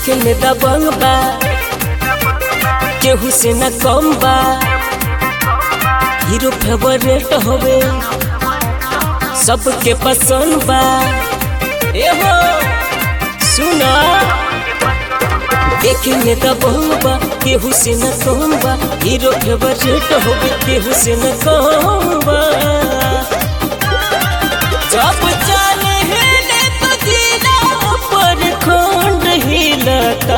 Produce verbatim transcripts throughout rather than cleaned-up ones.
देखे में दबंग बा केहू से न कम बा हीरो फेवरेट होवे सबके पसंद बा एहो सुना देखे में दबंग बा केहू से न कम बा हीरो फेवरेट होवे केहू से न कम बा जब चले हिले तो जिला पर खंड हिलता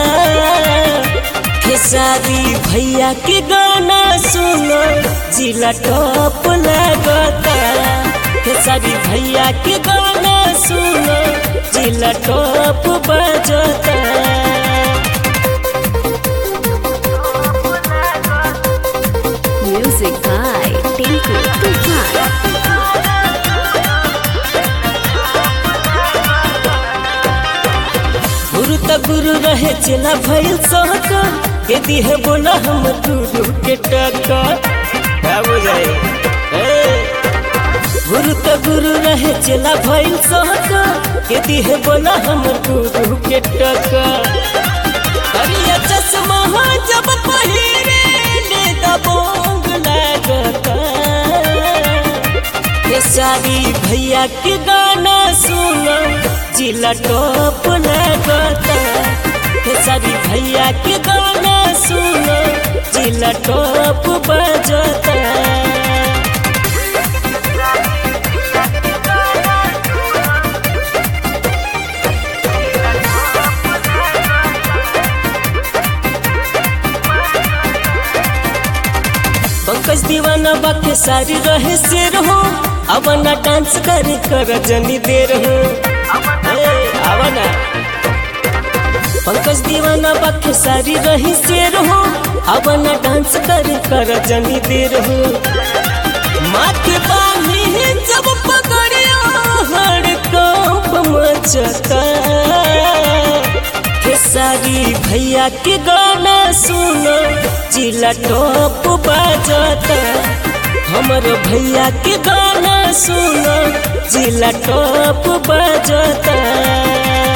खेसारी भैया के गाना सुनो जिला टॉप लगता खेसारी भैया के गाना सुनो जिला टॉप बजता Music by Tinku Tufan. गुरु त गुरु रहे चला भइल सहका के दिहे बोला हम गुरु के टका क्या बुझाई गुरु त गुरु रहे चला भइल सहका के दिहे बोला हम गुरु के टका करिया चश्मा जब पहिरे ले दबोंग लगता खेसारी भैया के गाना सुनो जिला टॉप लगता खेसारी भैया के गाना सुनो जिला टॉप बजता पंकज दीवाना बा खेसारी रहे शेर हो अवना डांस करे कर जनी देर हो आवना पंकज दीवाना बा खेसारी रही शेर हो अवना डांस करे कर जनी देर हो माथे बांधी जब पकड़ियो हर कंप मचता खेसारी भैया के गाना सुनो जिला टॉप बजता हमर भैया के गाना सुनो जिला टॉप बजता।